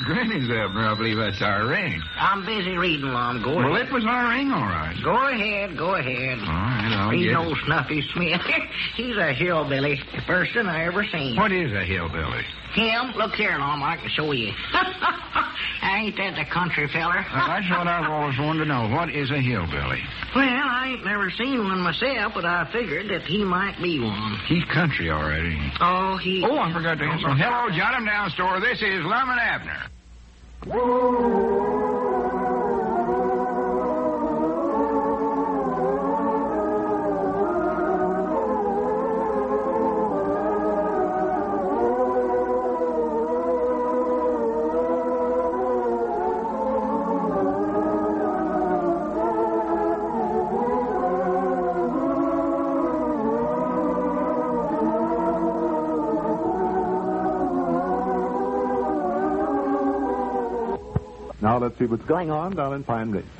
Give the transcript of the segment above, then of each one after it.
granny's, Abner. I believe that's our ring. I'm busy reading, Lum. Go ahead. Well, it was our ring, all right. Go ahead. All right, I'll He's get no it. Snuffy Smith. He's a hillbilly. The first one I ever seen. What is a hillbilly? Him? Look here, Lum. I can show you. Ain't that the country feller? That's what I've always wanted to know. What is a hillbilly? Well, I ain't never seen one myself, but I figured that he might be one. He's country already. Oh, he... Oh, I forgot to answer. Hello, Jot 'em down store. This is Lum and Abner. Now let's see what's going on down in Pine Ridge.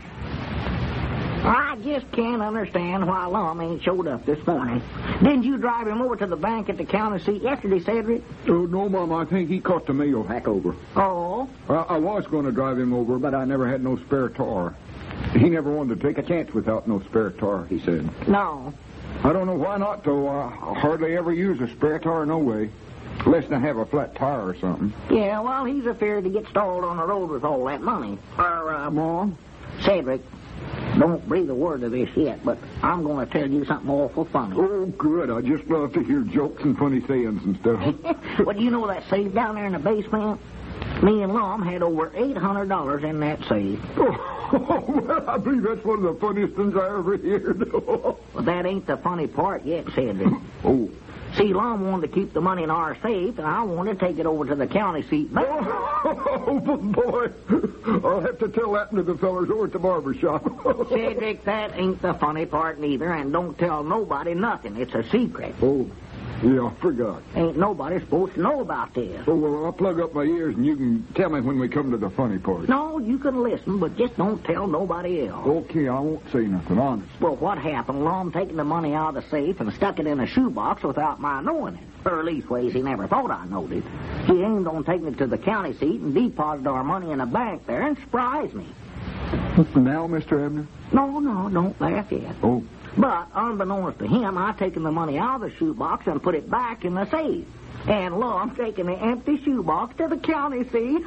I just can't understand why Lum ain't showed up this morning. Didn't you drive him over to the bank at the county seat yesterday, Cedric? Oh, no, Mom. I think he caught the mail hack over. Oh? I was going to drive him over, but I never had no spare tar. He never wanted to take a chance without no spare tar, he said. No. I don't know why not, though. I hardly ever use a spare tar no way. Unless I have a flat tire or something. Yeah, well, he's afraid to get stalled on the road with all that money. Mom? Cedric, don't breathe a word of this yet, but I'm going to tell you something awful funny. Oh, good. I just love to hear jokes and funny sayings and stuff. Well, do you know that safe down there in the basement? Me and Lum had over $800 in that safe. Oh, well, I believe that's one of the funniest things I ever heard. Well, that ain't the funny part yet, Cedric. Oh. See, Lum wanted to keep the money in our safe, and I wanted to take it over to the county seat. Oh, boy. I'll have to tell that to the fellers over at the barber shop. Cedric, that ain't the funny part neither, and don't tell nobody nothing. It's a secret. Oh, yeah, I forgot. Ain't nobody supposed to know about this. Oh, well, I'll plug up my ears, and you can tell me when we come to the funny part. No, you can listen, but just don't tell nobody else. Okay, I won't say nothing, honest. Well, what happened? Lum taking the money out of the safe and stuck it in a shoebox without my knowing it. Or leastways, he never thought I knowed it. He aimed on taking it to the county seat and deposited our money in a bank there and surprised me. Now, Mr. Abner? No, don't laugh yet. Oh. But, unbeknownst to him, I taken the money out of the shoebox and put it back in the safe. And Lum taking the empty shoebox to the county seat.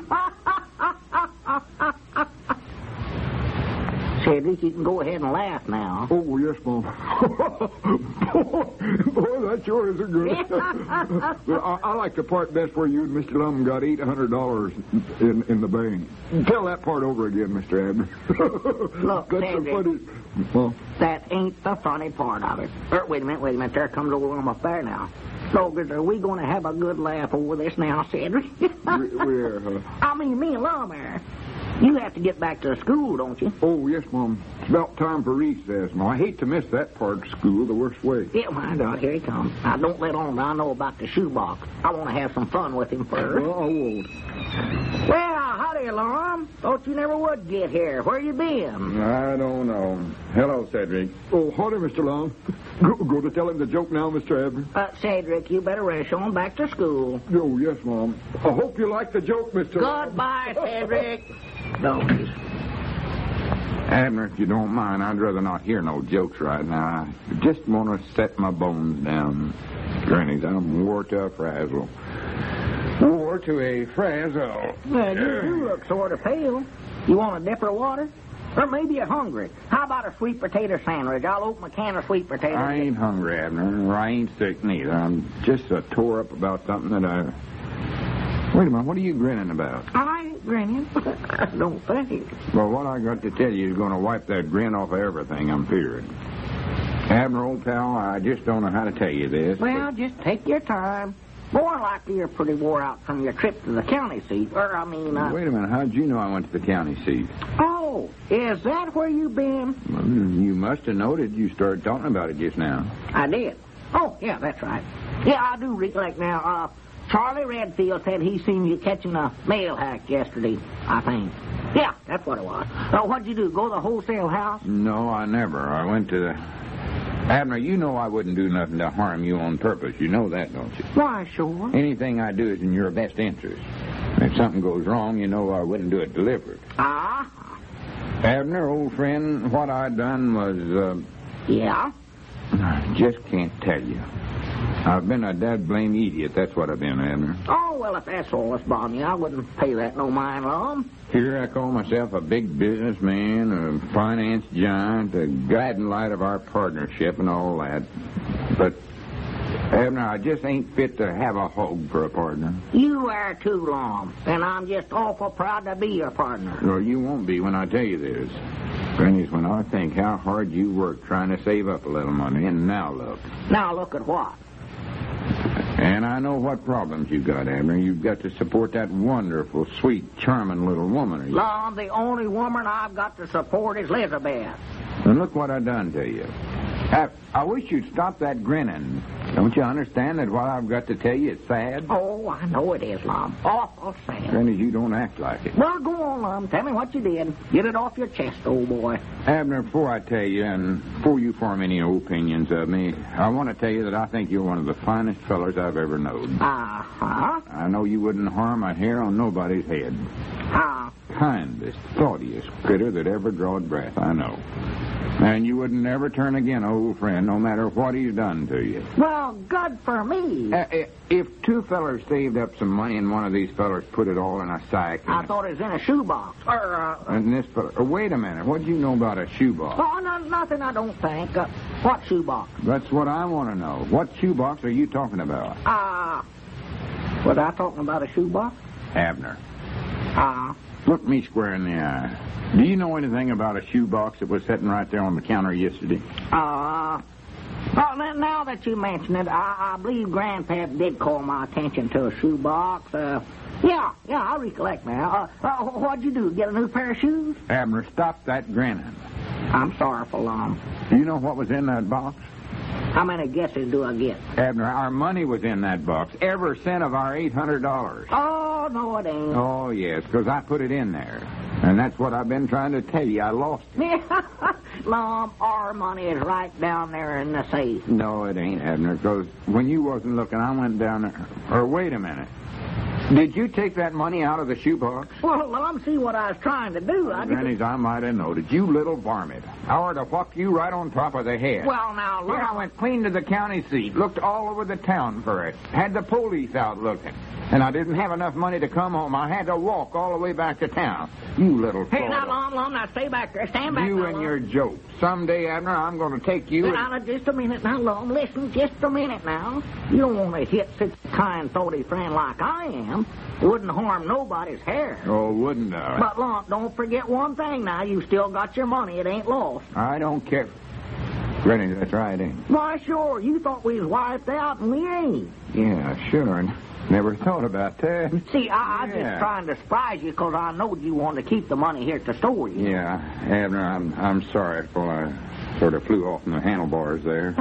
Cedric, you can go ahead and laugh now. Oh, yes, Mom. boy, that sure is a good. I like the part best where you and Mr. Lum got $800 in the bank. Tell that part over again, Mr. Abner. Look, that's Cedric, the funny. Well, that ain't the funny part of it. Wait a minute. There comes old Lum up there now. Loggers, are we going to have a good laugh over this now, Cedric? we're I mean, me and Lum here. You have to get back to school, don't you? Oh, yes, Mom. It's about time for recess, Mom. I hate to miss that part of school the worst way. Yeah, why not? Here he comes. Now, don't let on I know about the shoebox. I want to have some fun with him first. Well, I won't. Well, howdy, Lum. Thought you never would get here. Where you been? I don't know. Hello, Cedric. Oh, howdy, Mr. Long. Go to tell him the joke now, Mr. Abner. Cedric, you better rush on back to school. Oh, yes, Mom. I hope you like the joke, Mr. Goodbye, Cedric. Donkeys. Abner, if you don't mind, I'd rather not hear no jokes right now. I just want to set my bones down. Grannies, I'm wore to a frazzle. Wore to a frazzle. Well, you do look sort of pale. You want a dip of water? Or maybe you're hungry. How about a sweet potato sandwich? I'll open a can of sweet potatoes. I ain't hungry, Abner, or I ain't sick neither. I'm just so tore up about something that I... Wait a minute, what are you grinning about? I ain't grinning. I don't think. Well, what I got to tell you is going to wipe that grin off of everything, I'm fearing. Abner, old pal, I just don't know how to tell you this. Well, just take your time. More likely you're pretty wore out from your trip to the county seat. Wait a minute, how'd you know I went to the county seat? Oh, is that where you been? Well, you must have noted. You started talking about it just now. I did. Oh, yeah, that's right. Yeah, I do recollect now. Charlie Redfield said he seen you catching a mail hack yesterday, I think. Yeah, that's what it was. What'd you do, go to the wholesale house? No, I never. I went to the... Abner, you know I wouldn't do nothing to harm you on purpose. You know that, don't you? Why, sure. Anything I do is in your best interest. If something goes wrong, you know I wouldn't do it deliberate. Abner, old friend, what I done was, Yeah? I just can't tell you. I've been a dad-blame idiot, that's what I've been, Abner. Oh, well, if that's all that's bothering you, I wouldn't pay that no mind, Lum. Here I call myself a big businessman, a finance giant, a guiding light of our partnership and all that. But, Abner, I just ain't fit to have a hog for a partner. You are too, Lum, and I'm just awful proud to be your partner. Well, you won't be when I tell you this. Granny's, when I think how hard you work trying to save up a little money, and now look. Now look at what? And I know what problems you got, Abner. You've got to support that wonderful, sweet, charming little woman of yours. Lum, the only woman I've got to support is Elizabeth. And look what I done to you. I wish you'd stop that grinning. Don't you understand that what I've got to tell you is sad? Oh, I know it is, Lum. Awful sad. Granny, you don't act like it. Well, go on, Lum. Tell me what you did. Get it off your chest, old boy. Abner, before I tell you, and before you form any opinions of me, I want to tell you that I think you're one of the finest fellers I've ever known. Uh-huh. I know you wouldn't harm a hair on nobody's head. Kindest, thoughtiest critter that ever drawed breath, I know. And you would never turn again, old friend, no matter what he's done to you. Well, good for me. If two fellers saved up some money and one of these fellers put it all in a sack... I thought it was in a shoebox. And this feller... wait a minute. What do you know about a shoebox? Oh, no, nothing, I don't think. What shoebox? That's what I want to know. What shoebox are you talking about? Was I talking about a shoebox? Abner. Look me square in the eye. Do you know anything about a shoebox that was sitting right there on the counter yesterday? Well, now that you mention it, I believe Grandpap did call my attention to a shoebox. Yeah, I recollect now. What'd you do, get a new pair of shoes? Abner, stop that grinning. I'm sorry for Lum. Do you know what was in that box? How many guesses do I get? Abner, our money was in that box. Every cent of our $800. Oh, no, it ain't. Oh, yes, because I put it in there. And that's what I've been trying to tell you. I lost it. Lum, our money is right down there in the safe. No, it ain't, Abner, because when you wasn't looking, I went down there. Or wait a minute. Did you take that money out of the shoebox? Well, Lum, see what I was trying to do. Granny's, I might have noted. You little varmint. I ought to whuck you right on top of the head. Well, now, look. Here I went clean to the county seat, looked all over the town for it, had the police out looking. And I didn't have enough money to come home. I had to walk all the way back to town. You little Hey, now, Lum, now stay back there. Stand back You now, and Lum. your joke. Someday, Abner, I'm going to take you... Now, just a minute now, Lum. Listen, just a minute now. You don't want to hit such a kind, thoughty friend like I am. It wouldn't harm nobody's hair. Oh, wouldn't I? But, Lum, don't forget one thing now. You still got your money. It ain't lost. I don't care. Granny, that's right, ain't it? Why, sure. You thought we was wiped out, and we ain't. Yeah, sure. And never thought about that. See, I'm just trying to surprise you because I know you want to keep the money here at the store. Yeah, Abner, I'm sorry for I sort of flew off from the handlebars there.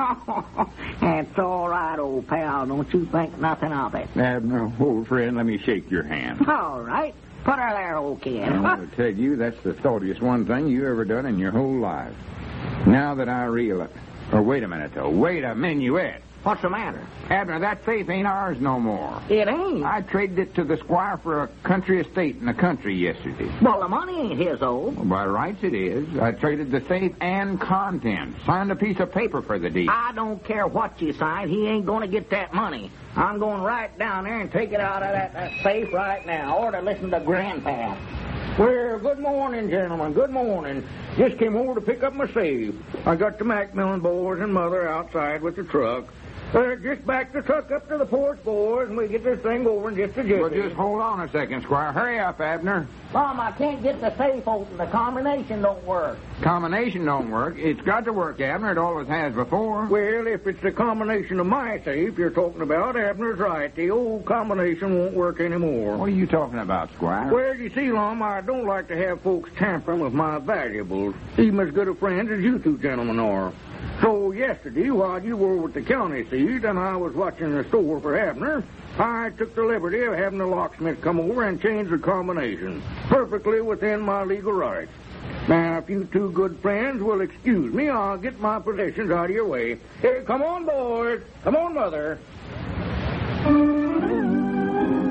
That's all right, old pal. Don't you think nothing of it. Abner, old friend, let me shake your hand. All right. Put her there, old kid. I want to tell you that's the thoughtiest one thing you ever done in your whole life. Now that I realize... Or wait a minute, though. Wait a minuet. What's the matter? Abner, that safe ain't ours no more. It ain't. I traded it to the squire for a country estate in the country yesterday. Well, the money ain't his, old. Well, by rights it is. I traded the safe and contents. Signed a piece of paper for the deed. I don't care what you signed. He ain't going to get that money. I'm going right down there and take it out of that safe right now. Or to listen to Grandpa. Well, good morning, gentlemen. Good morning. Just came over to pick up my safe. I got the Macmillan boys and Mother outside with the truck. Just back the truck up to the porch, boys, and we get this thing over in just a jiffy. Well, just hold on a second, Squire. Hurry up, Abner. Mom, I can't get the safe open. The combination don't work. Combination don't work. It's got to work, Abner. It always has before. Well, if it's the combination of my safe you're talking about, Abner's right. The old combination won't work anymore. What are you talking about, Squire? Well, you see, Lum, I don't like to have folks tampering with my valuables, even as good a friend as you two gentlemen are. So yesterday, while you were with the county seat and I was watching the store for Abner, I took the liberty of having the locksmith come over and change the combination, perfectly within my legal rights. Now, if you two good friends will excuse me, I'll get my possessions out of your way. Here, come on, boys. Come on, Mother.